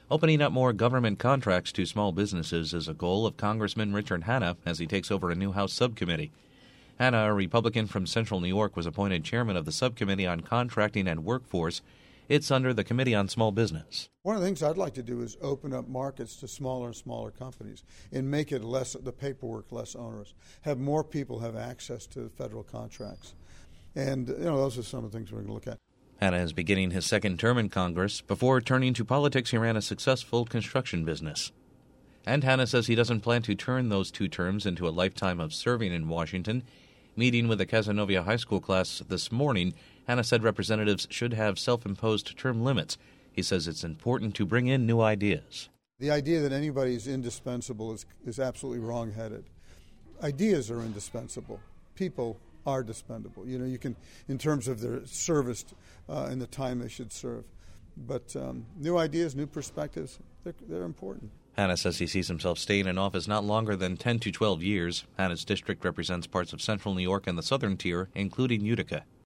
Opening up more government contracts to small businesses is a goal of Congressman Richard Hanna as he takes over a new House subcommittee. Hanna, a Republican from Central New York, was appointed chairman of the Subcommittee on Contracting and Workforce. It's under the Committee on Small Business. One of the things I'd like to do is open up markets to smaller and smaller companies and make it the paperwork less onerous. Have more people have access to federal contracts. And, those are some of the things we're going to look at. Hanna is beginning his second term in Congress. Before turning to politics, he ran a successful construction business. And Hanna says he doesn't plan to turn those 2 terms into a lifetime of serving in Washington. Meeting with the Cazenovia High School class this morning, Hanna said representatives should have self-imposed term limits. He says it's important to bring in new ideas. The idea that anybody is indispensable is absolutely wrong-headed. Ideas are indispensable. People are dispensable. You can, in terms of their service and the time they should serve. But new ideas, new perspectives, they're important. Hanna says he sees himself staying in office not longer than 10 to 12 years. Hanna's district represents parts of central New York and the southern tier, including Utica.